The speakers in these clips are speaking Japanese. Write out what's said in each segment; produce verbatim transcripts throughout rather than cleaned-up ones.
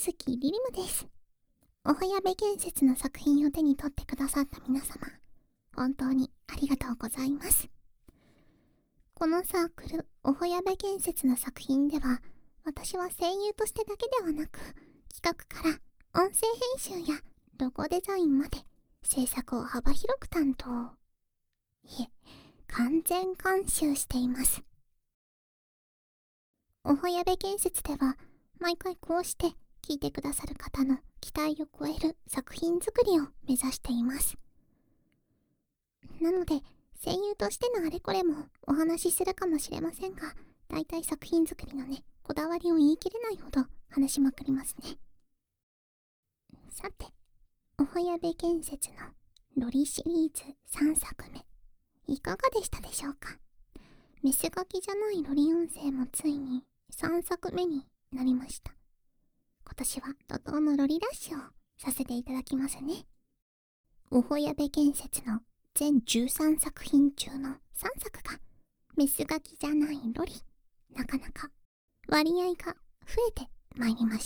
月リリムです。おはやべ建設の作品を手に取ってくださった皆様、本当にありがとうございます。このサークル、おはやべ建設の作品では、私は声優としてだけではなく、企画から音声編集やロゴデザインまで制作を幅広く担当。いえ、完全監修しています。おはやべ建設では、毎回こうして聞いてくださる方の期待を超える作品作りを目指しています。なので、声優としてのあれこれもお話しするかもしれませんが、だいたい作品作りのね、こだわりを言い切れないほど話しまくりますね。さて、おはやべ建設のロリシリーズさんさくめ、いかがでしたでしょうか。メスガキじゃないロリ音声もついにさんさくめになりました。今年は怒涛のロリラッシュをさせていただきますね。おほやべ建設の全じゅうさんさく品中のさんさくがメスガキじゃないロリ。なかなか割合が増えてまいりました。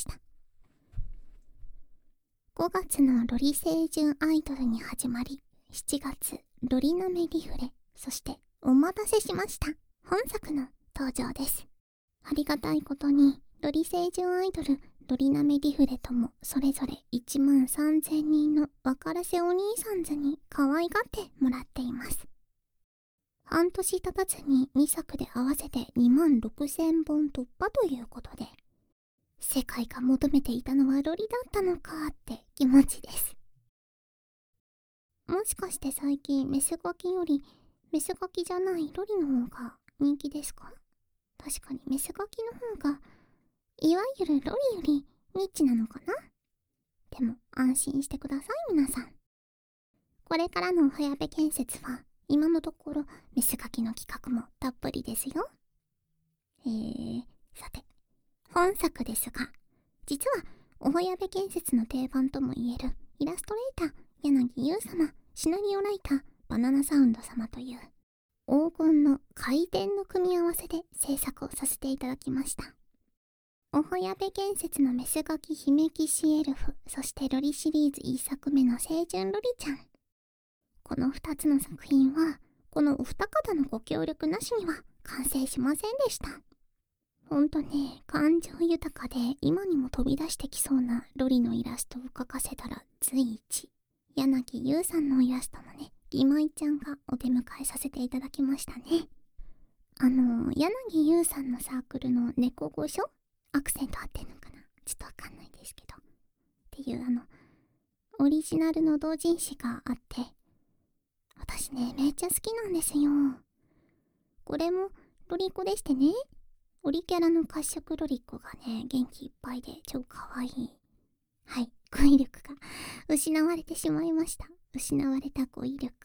ごがつのロリ清純アイドルに始まり、しちがつロリナメリフレ、そしてお待たせしました本作の登場です。ありがたいことにロリ清純アイドル、ロリナメリフレともそれぞれいちまんさんぜんにんのわからせお兄さんずに可愛がってもらっています。半年経たずににさくで合わせてにまんろくせんぼん突破ということで、世界が求めていたのはロリだったのかって気持ちです。もしかして最近メスガキよりメスガキじゃないロリの方が人気ですか？確かにメスガキの方がいわゆるロリよりニッチなのかな。でも安心してください皆さん。これからのおはやべ建設は今のところメスガキの企画もたっぷりですよ。えー、さて本作ですが、実はおはやべ建設の定番ともいえるイラストレーター柳優様、シナリオライターバナナサウンド様という黄金の回転の組み合わせで制作をさせていただきました。おはやべ建設のメスガキ姫騎士エルフ、そしてロリシリーズいっさくめの清純ロリちゃん。このふたつの作品はこのお二方のご協力なしには完成しませんでした。ほんとね、感情豊かで今にも飛び出してきそうなロリのイラストを描かせたら随一。柳優さんのイラストもね、リマイちゃんがお出迎えさせていただきましたね。あの柳優さんのサークルの猫御所、アクセント合ってんのかな、ちょっとわかんないですけどっていうあのオリジナルの同人誌があって、私ねめっちゃ好きなんですよ。これもロリコでしてね、オリキャラの褐色ロリコがね元気いっぱいで超かわいい。はい、語彙力が失われてしまいました。失われた語彙力。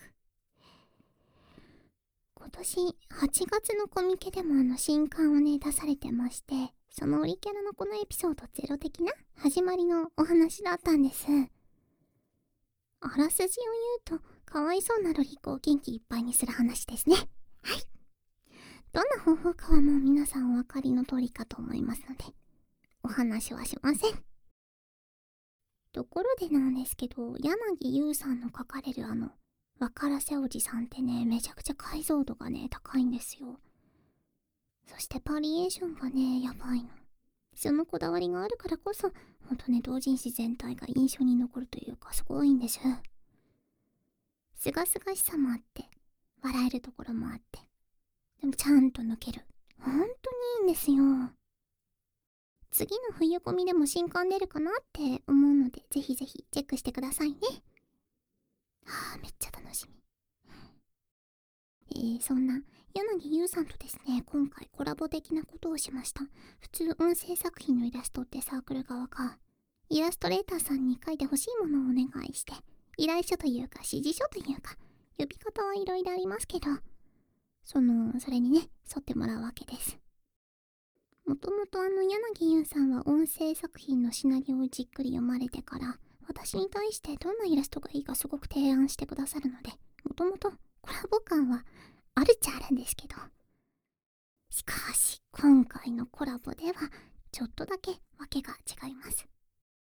今年はちがつのコミケでもあの新刊をね出されてまして、そのオリキャラのこのエピソードゼロ的な始まりのお話だったんです。あらすじを言うと、かわいそうなロリコを元気いっぱいにする話ですね。はい。どんな方法かはもう皆さんお分かりの通りかと思いますので、お話はしません。ところでなんですけど、柳優さんの書かれるあのわからせおじさんってね、めちゃくちゃ解像度がね高いんですよ。そしてバリエーションがねやばいの。そのこだわりがあるからこそ、ほんとね同人誌全体が印象に残るというかすごいんです。すがすがしさもあって、笑えるところもあって、でもちゃんと抜ける。ほんとにいいんですよ。次の冬込みでも新刊出るかなって思うので、ぜひぜひチェックしてくださいね。はあ、めっちゃ楽しみ。えー、そんな柳優さんとですね、今回コラボ的なことをしました。普通音声作品のイラストってサークル側がイラストレーターさんに書いてほしいものをお願いして、依頼書というか指示書というか呼び方はいろいろありますけど、そのそれにね沿ってもらうわけです。もともとあの柳優さんは音声作品のシナリオをじっくり読まれてから、私に対してどんなイラストがいいかすごく提案してくださるので、もともとコラボ感はあるっちゃあるんですけど、しかし今回のコラボではちょっとだけわけが違います。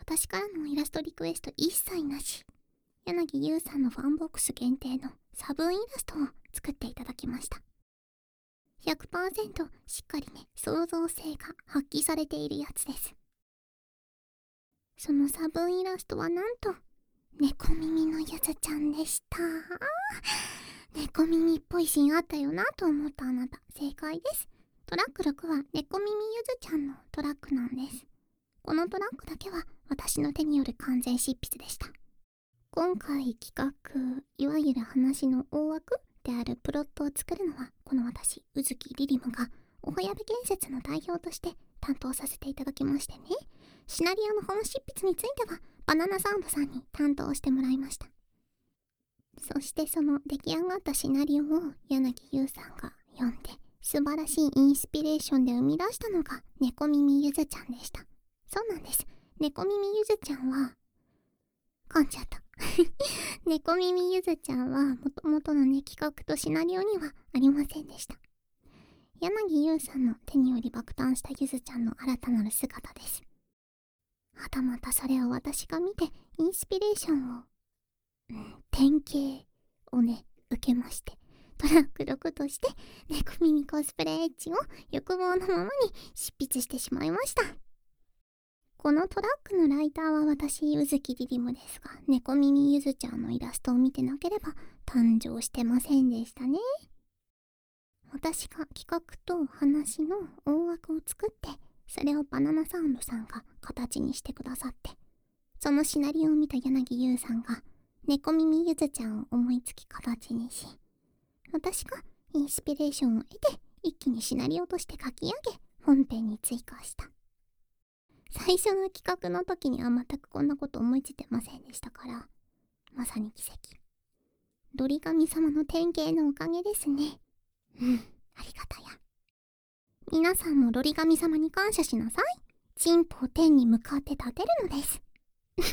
私からのイラストリクエスト一切なし、柳優さんのファンボックス限定のサブイラストを作っていただきました。ひゃくパーセント しっかりね、創造性が発揮されているやつです。そのサブイラストはなんと、猫耳のゆずちゃんでした。猫耳っぽいシーンあったよなと思ったあなた、正解です。トラックろくは猫耳ゆずちゃんのトラックなんです。このトラックだけは私の手による完全執筆でした。今回企画、いわゆる話の大枠であるプロットを作るのは、この私、宇月リリムが、おほやべ建設の代表として担当させていただきましてね、シナリオの本執筆については、バナナサウンドさんに担当してもらいました。そしてその出来上がったシナリオを柳優さんが読んで、素晴らしいインスピレーションで生み出したのが猫耳ゆずちゃんでした。そうなんです。猫耳ゆずちゃんは、噛んじゃった。猫耳ゆずちゃんはもともとのね、企画とシナリオにはありませんでした。柳優さんの手により爆誕したゆずちゃんの新たなる姿です。はたまたそれを私が見てインスピレーションを、うん、典型をね、受けまして、トラックろくとして猫耳コスプレエッジを欲望のままに執筆してしまいました。このトラックのライターは私、宇月リリムですが、猫耳ゆずちゃんのイラストを見てなければ誕生してませんでしたね。私が企画と話の大枠を作って、それをバナナサウンドさんが形にしてくださって、そのシナリオを見た柳優さんが猫耳ゆずちゃんを思いつき形にし、私がインスピレーションを得て一気にシナリオとして書き上げ、本編に追加した。最初の企画の時には全くこんなこと思いついてませんでしたから、まさに奇跡。ドリ神様の典型のおかげですね。うん、ありがたや。皆さんもロリ神様に感謝しなさい。進歩天に向かって立てるのです。はい、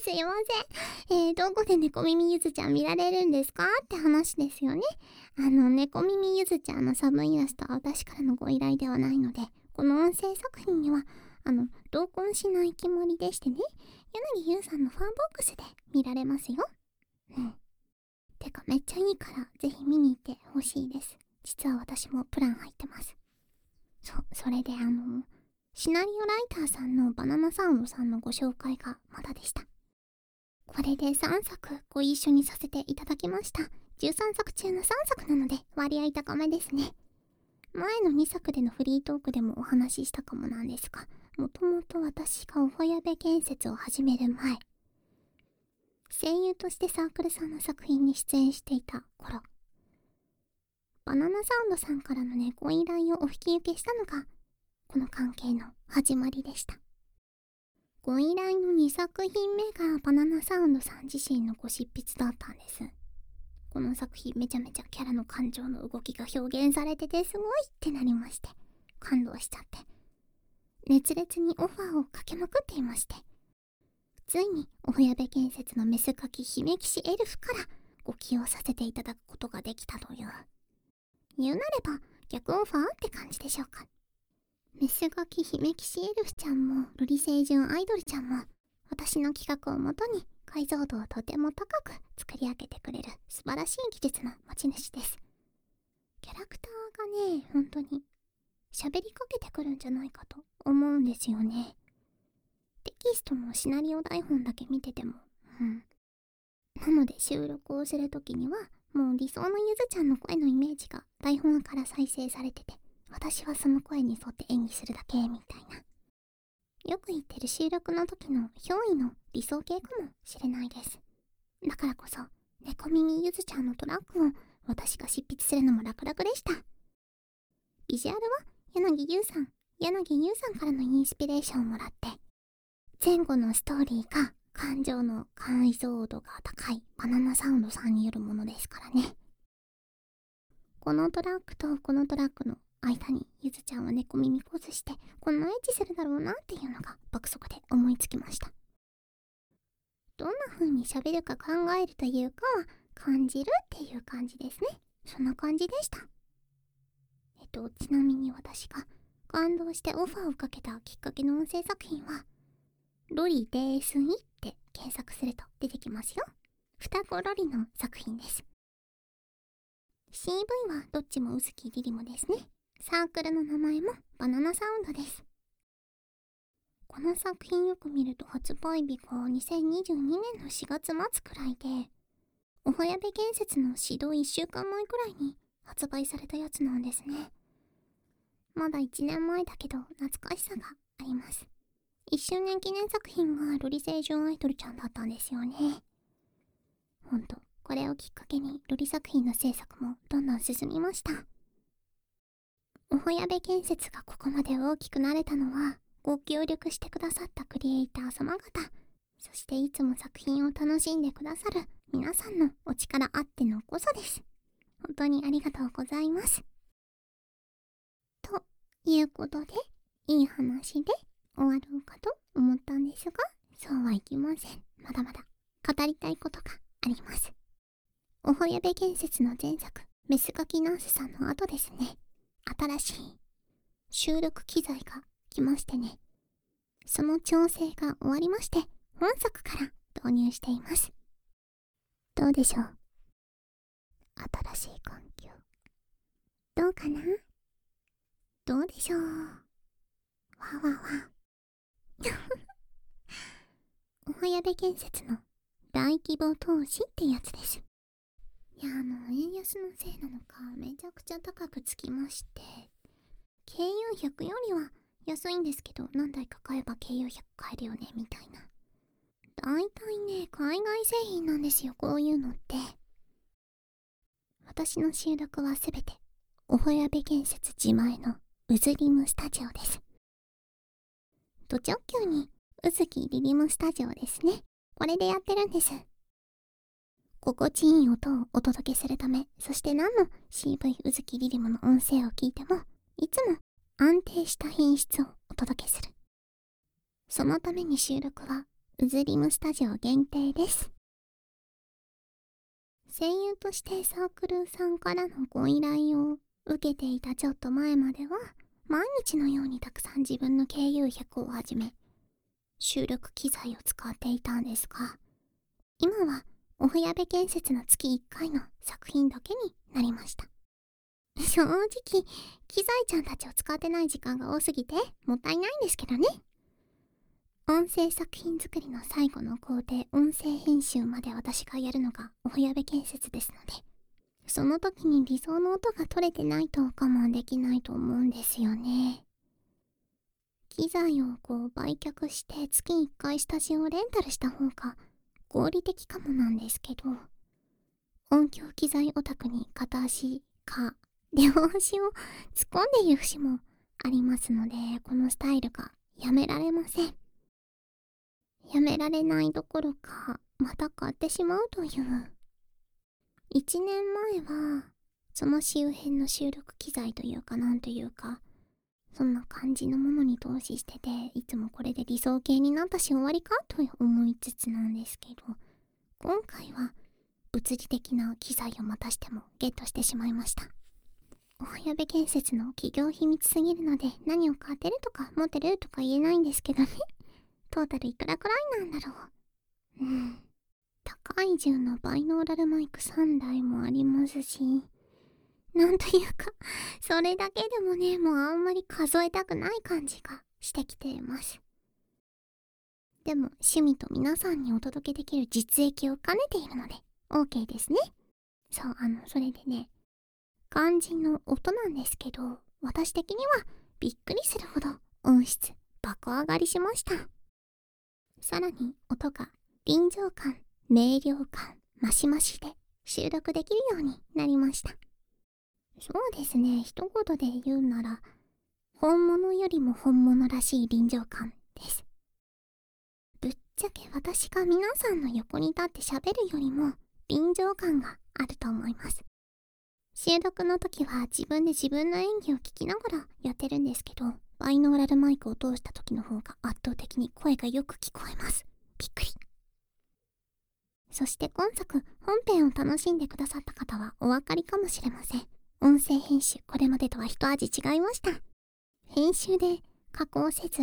すいません。えー、どこで猫耳ゆずちゃん見られるんですかって話ですよね。あの、猫耳ゆずちゃんのサブイラストは私からのご依頼ではないので、この音声作品には、あの、同梱しない決まりでしてね、柳優さんのファンボックスで見られますよ。うん。てかめっちゃいいから、ぜひ見に行ってほしいです。実は私もプラン入ってます。そ、それであの、シナリオライターさんのバナナサウンドさんのご紹介がまだでした。これでさんさくご一緒にさせていただきました。じゅうさんさく中のさんさくなので割合高めですね。前のにさくでのフリートークでもお話ししたかもなんですが、もともと私がおほやべ建設を始める前、声優としてサークルさんの作品に出演していた頃、バナナサウンドさんからのね、ご依頼をお引き受けしたのが、この関係の始まりでした。ご依頼のにさく品目がバナナサウンドさん自身のご執筆だったんです。この作品めちゃめちゃキャラの感情の動きが表現されててすごいってなりまして、感動しちゃって、熱烈にオファーをかけまくっていまして、ついにおほやべ建設のメスガキ姫騎士エルフからご起用させていただくことができたという、言うなれば逆オファーって感じでしょうか。メスガキ姫騎士エルフちゃんもロリ星人アイドルちゃんも私の企画をもとに解像度をとても高く作り上げてくれる素晴らしい技術の持ち主です。キャラクターがね、本当に喋りかけてくるんじゃないかと思うんですよね。テキストのシナリオ台本だけ見てても、うん。なので収録をするときにはもう理想のゆずちゃんの声のイメージが台本から再生されてて、私はその声に沿って演技するだけみたいな。よく言ってる収録の時の憑依の理想形かもしれないです。だからこそ、猫耳ゆずちゃんのトラックを私が執筆するのも楽々でした。ビジュアルは柳優さん、柳優さんからのインスピレーションをもらって、前後のストーリーが感情の解像度が高いバナナサウンドさんによるものですからね。このトラックとこのトラックの間にゆずちゃんは猫耳ポーズしてこんなエッチするだろうなっていうのが爆速で思いつきました。どんな風に喋るか考えるというかは感じるっていう感じですね。そんな感じでした。えっとちなみに私が感動してオファーをかけたきっかけの音声作品はロリですいって検索すると出てきますよ。双子ロリの作品です。シーブイ はどっちもうずきりりもですね。サークルの名前もバナナサウンドです。この作品よく見ると発売日がにせんにじゅうにねんのしがつまつくらいで、おはやべ建設の始動いっしゅうかんまえくらいに発売されたやつなんですね。まだいちねんまえだけど懐かしさがあります。いっしゅうねん記念作品がロリ星人アイドルちゃんだったんですよね。ほんと、これをきっかけにロリ作品の制作もどんどん進みました。おはやべ建設がここまで大きくなれたのは、ご協力してくださったクリエイター様方、そしていつも作品を楽しんでくださる皆さんのお力あってのこそです。本当にありがとうございます。ということで、いい話で終わろうかと思ったんですが、そうはいきません。まだまだ語りたいことがあります。おはやべ建設の前作、メスガキナースさんの後ですね、新しい収録機材が来ましてね、その調整が終わりまして、本作から導入しています。どうでしょう？新しい環境。どうかな？どうでしょう？わわわ。おはやべ建設の大規模投資ってやつです。いや、あの、円安のせいなのか、めちゃくちゃ高くつきまして、ケーユーひゃく よりは安いんですけど、何台か買えば ケーユーひゃく 買えるよね、みたいな。だいたいね、海外製品なんですよ、こういうのって。私の収録はすべて、おはやべ建設自前のウズリムスタジオです。ド直球に、うずきリリムスタジオですね。これでやってるんです。心地いい音をお届けするため、そして何の シーブイ うずきリリムの音声を聞いても、いつも安定した品質をお届けする。そのために収録はウズリムスタジオ限定です。声優としてサークルさんからのご依頼を受けていたちょっと前までは、毎日のようにたくさん自分の ケーユーひゃく をはじめ、収録機材を使っていたんですが、今はおはやべ建設の月いっかいの作品だけになりました。正直、機材ちゃんたちを使ってない時間が多すぎてもったいないんですけどね。音声作品作りの最後の工程、音声編集まで私がやるのがおはやべ建設ですので、その時に理想の音が取れてないと我慢できないと思うんですよね。機材をこう売却して月いっかいスタジオをレンタルした方が合理的かもなんですけど、音響機材オタクに片足か両足を突っ込んでいる節もありますので、このスタイルがやめられません。やめられないどころか、また買ってしまうという。いちねんまえは、その周辺の収録機材というかなんというか、そんな感じのものに投資してて、いつもこれで理想形になったし終わりかと思いつつなんですけど、今回は物理的な機材をまたしてもゲットしてしまいました。おはやべ建設の企業秘密すぎるので、何を買ってるとか持ってるとか言えないんですけどね。トータルいくらくらいなんだろう。うん。高い銃のバイノーラルマイクさんだいもありますし、なんというか、それだけでもね、もうあんまり数えたくない感じがしてきています。でも、趣味と皆さんにお届けできる実益を兼ねているので、OK ですね。そう、あの、それでね、肝心の音なんですけど、私的にはびっくりするほど音質爆上がりしました。さらに音が臨場感、明瞭感、マシマシで収録できるようになりました。そうですね、一言で言うなら、本物よりも本物らしい臨場感です。ぶっちゃけ私が皆さんの横に立って喋るよりも臨場感があると思います。収録の時は自分で自分の演技を聞きながらやってるんですけど、バイノーラルマイクを通した時の方が圧倒的に声がよく聞こえます。びっくり。そして今作、本編を楽しんでくださった方はお分かりかもしれません。音声編集、これまでとは一味違いました。編集で加工せず、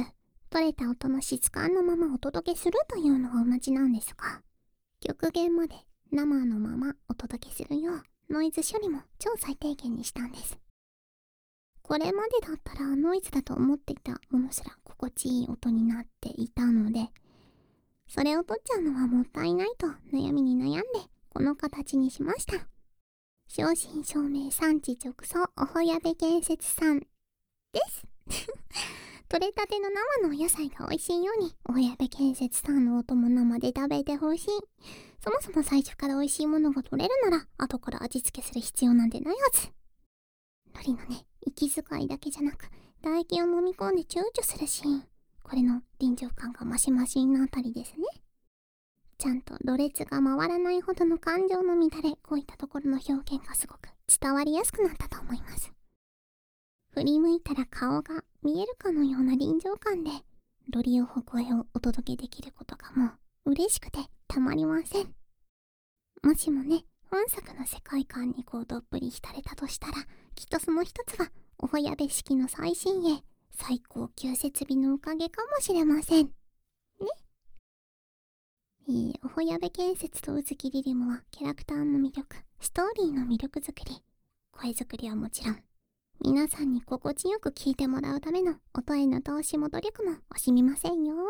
取れた音の質感のままお届けするというのは同じなんですが、極限まで生のままお届けするようノイズ処理も超最低限にしたんです。これまでだったらノイズだと思っていたものすら心地いい音になっていたので、それを取っちゃうのはもったいないと悩みに悩んでこの形にしました。正真正銘産地直送おほやべ建設さんです取れたての生のお野菜が美味しいように、おほやべ建設さんの音も生で食べてほしい。そもそも最初から美味しいものが取れるなら後から味付けする必要なんてないはず。海苔のね、息遣いだけじゃなく唾液を飲み込んで躊躇するシーン、これの臨場感がマシマシなあたりですね。ちゃんとろれつが回らないほどの感情の乱れ、こういったところの表現がすごく伝わりやすくなったと思います。振り向いたら顔が見えるかのような臨場感でロリオホ声をお届けできることがもう嬉しくてたまりません。もしもね、本作の世界観にこうどっぷり浸れたとしたら、きっとその一つはおほやべ式の最新鋭最高級設備のおかげかもしれませんね。えー、おほやべ建設と宇月リリムはキャラクターの魅力、ストーリーの魅力作り、声作りはもちろん、皆さんに心地よく聴いてもらうための音への投資も努力も惜しみませんよ。はい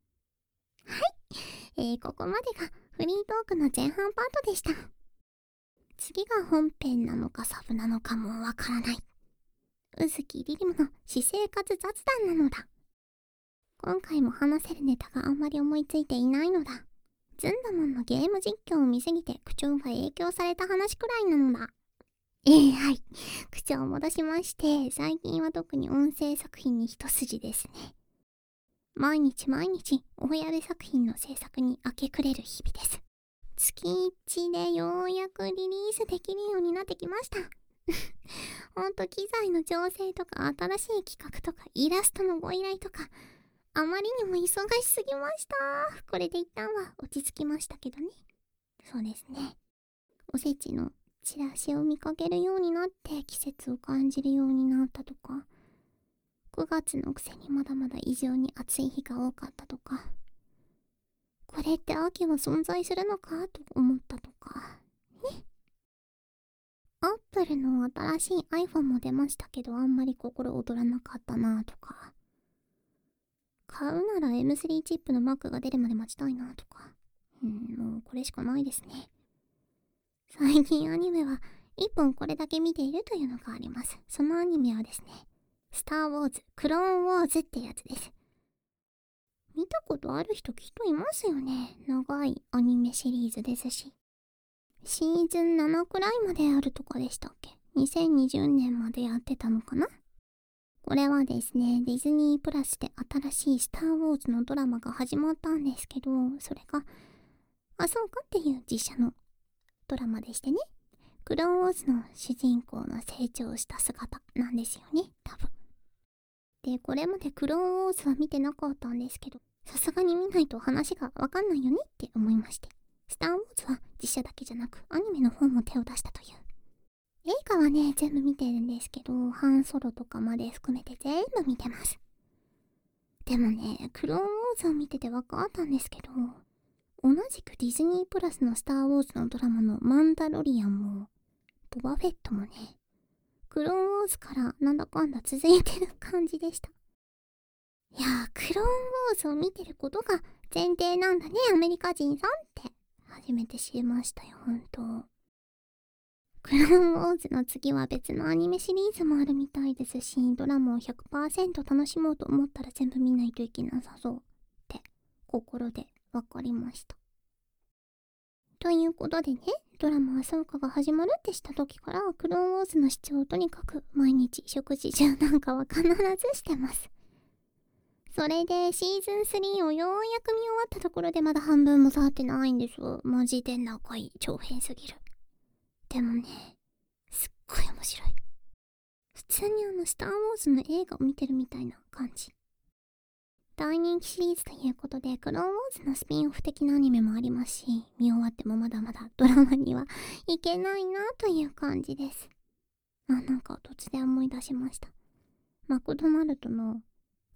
、えー、ここまでがフリートークの前半パートでした。次が本編なのかサブなのかもわからない。宇月リリムの私生活雑談なのだ。今回も話せるネタがあんまり思いついていないのだ。ズンダモンのゲーム実況を見すぎて口調が影響された話くらいなのだ。えー、はい。口調を戻しまして、最近は特に音声作品に一筋ですね。毎日毎日、おほやべ作品の制作に明け暮れる日々です。月いちでようやくリリースできるようになってきました。ほんと機材の調整とか新しい企画とかイラストのご依頼とか、あまりにも忙しすぎました。これで一旦は落ち着きましたけどね。そうですね。おせちのチラシを見かけるようになって季節を感じるようになったとか、くがつのくせにまだまだ異常に暑い日が多かったとか、これって秋は存在するのかと思ったとかね。アップルの新しい iPhone も出ましたけど、あんまり心躍らなかったなとか、買うなら エムスリー チップの Mac が出るまで待ちたいなとか、うん、もうこれしかないですね。最近アニメは一本これだけ見ているというのがあります。そのアニメはですね、スターウォーズクローンウォーズってやつです。見たことある人きっといますよね。長いアニメシリーズですし。シーズンななくらいまであるとかでしたっけ？ にせんにじゅう 年までやってたのかな？これはですね、ディズニープラスで新しいスターウォーズのドラマが始まったんですけど、それが、あ、そうかっていう実写のドラマでしてね。クローンウォーズの主人公の成長した姿なんですよね、多分。で、これまでクローンウォーズは見てなかったんですけど、さすがに見ないと話がわかんないよねって思いまして、スターウォーズは実写だけじゃなくアニメの方も手を出したという。映画はね、全部見てるんですけど、ハンソロとかまで含めて全部見てます。でもね、クローンウォーズを見てて分かったんですけど、同じくディズニープラスのスターウォーズのドラマのマンダロリアンも、ボバフェットもね、クローンウォーズからなんだかんだ続いてる感じでした。いやー、クローンウォーズを見てることが前提なんだね、アメリカ人さんって初めて知りましたよ、ほんと。クローンウォーズの次は別のアニメシリーズもあるみたいですし、ドラマを ひゃくパーセント 楽しもうと思ったら全部見ないといけなさそうって心で分かりました。ということでね、ドラマはそうかが始まるってした時からクローンウォーズの視聴をとにかく毎日食事中なんかは必ずしてます。それでシーズンスリーをようやく見終わったところでまだ半分も経ってないんです。マジで長い、長編すぎる。でもね、すっごい面白い。普通にあのスターウォーズの映画を見てるみたいな感じ。大人気シリーズということで、クローンウォーズのスピンオフ的なアニメもありますし、見終わってもまだまだドラマにはいけないなという感じです。あ、なんか突然思い出しました。マクドナルドの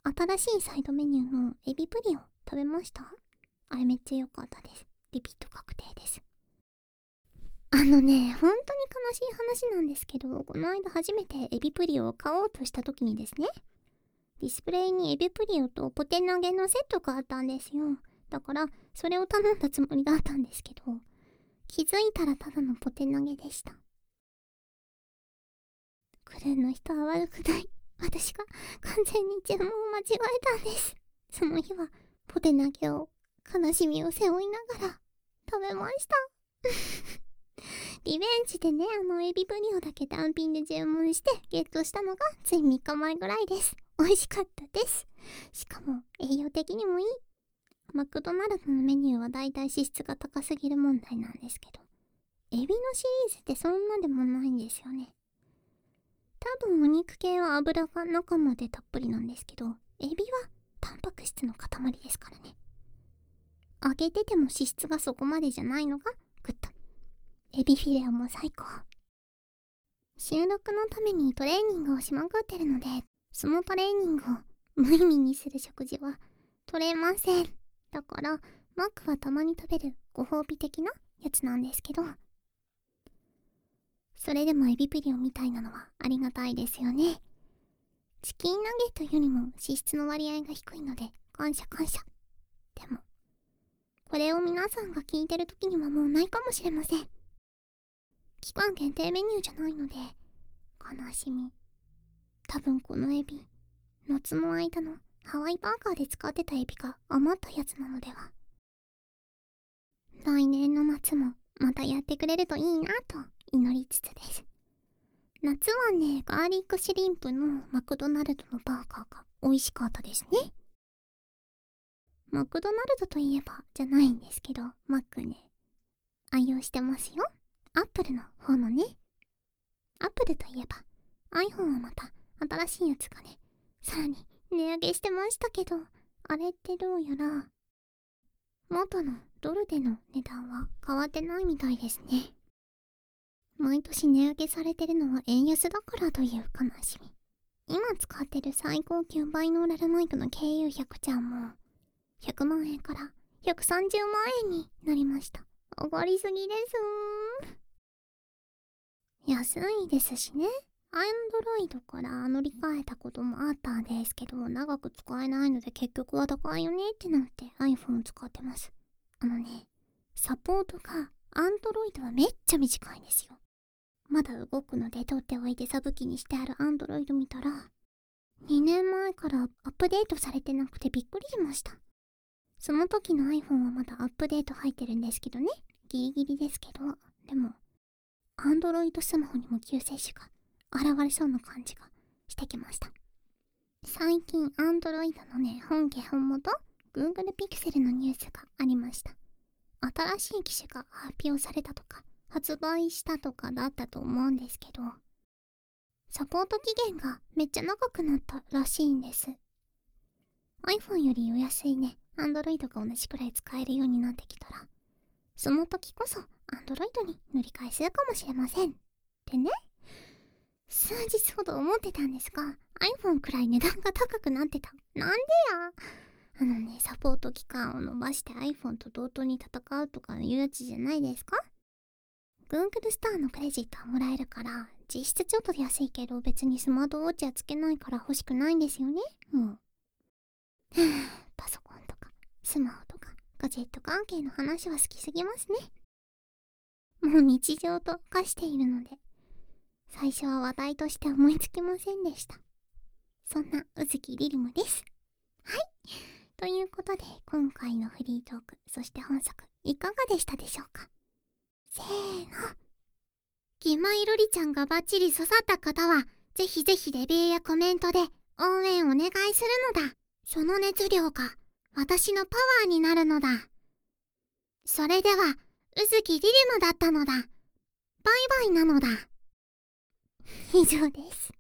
新しいサイドメニューのエビプリンを食べました？あれめっちゃ良かったです。リピート確定です。あのね、本当に悲しい話なんですけど、この間初めてエビプリンを買おうとした時にですね、ディスプレイにエビプリンとポテ投げのセットがあったんですよ。だからそれを頼んだつもりだったんですけど、気づいたらただのポテ投げでした。クルーの人は悪くない。私が完全に注文を間違えたんです。その日はポテ投げを悲しみを背負いながら食べました。リベンジでね、あのエビプリンをだけ単品で注文してゲットしたのがついみっかまえぐらいです。美味しかったです。しかも栄養的にもいい。マクドナルドのメニューはだいたい脂質が高すぎる問題なんですけど、エビのシリーズってそんなでもないんですよね。多分お肉系は油が中までたっぷりなんですけど、エビはタンパク質の塊ですからね。揚げてても脂質がそこまでじゃないのがグッド。エビフィレオも最高。収録のためにトレーニングをしまくってるので、そのトレーニングを無意味にする食事は取れません。だからマックはたまに食べるご褒美的なやつなんですけど、それでもエビプリンみたいなのはありがたいですよね。チキンナゲットよりも脂質の割合が低いので感謝感謝。でもこれを皆さんが聞いてる時にはもうないかもしれません。期間限定メニューじゃないので悲しみ。多分このエビ、夏の間のハワイバーガーで使ってたエビが余ったやつなのでは。来年の夏もまたやってくれるといいなと祈りつつです。夏はね、ガーリックシュリンプのマクドナルドのバーガーが美味しかったですね。マクドナルドといえばじゃないんですけど、マックね、愛用してますよ。アップルの方のね。アップルといえば iPhone はまた新しいやつがね、さらに値上げしてましたけど、あれってどうやら元のドルでの値段は変わってないみたいですね。毎年値上げされてるのは円安だからという悲しみ。今使ってる最高級バイノーラルマイクの ケーユーひゃく ちゃんもひゃくまんえんからひゃくさんじゅうまんえんになりました。上がりすぎですー。安いですしね。アンドロイドから乗り換えたこともあったんですけど、長く使えないので結局は高いよねってなって iPhone 使ってます。あのね、サポートがアンドロイドはめっちゃ短いんですよ。まだ動くので取っておいてサブ機にしてあるアンドロイド見たら、にねんまえからアップデートされてなくてびっくりしました。その時の iPhone はまだアップデート入ってるんですけどね。ギリギリですけど、でもアンドロイドスマホにも救世主が現れそうな感じがしてきました。最近アンドロイドのね、本家本元 Google Pixel のニュースがありました。新しい機種が発表されたとか発売したとかだったと思うんですけど、サポート期限がめっちゃ長くなったらしいんです。 iPhone よりお安いね、Android が同じくらい使えるようになってきたら、その時こそ Android に乗り換えするかもしれませんってね、数日ほど思ってたんですが、 iPhone くらい値段が高くなってた。なんでや。あのね、サポート期間を延ばして iPhone と同等に戦うとかいうやつじゃないですか。 Google スターのクレジットはもらえるから、実質ちょっと安いけど別にスマートウォッチはつけないから欲しくないんですよね。もうパソコンとかスマホとかガジェット関係の話は好きすぎますね。もう日常と化しているので、最初は話題として思いつきませんでした。そんな宇月リルムです。はい、ということで今回のフリートーク、そして本作いかがでしたでしょうか。せーの。ギマイロリちゃんがバッチリ刺さった方はぜひぜひレビューやコメントで応援お願いするのだ。その熱量が私のパワーになるのだ。それでは宇月リルムだったのだ。バイバイなのだ。以上です。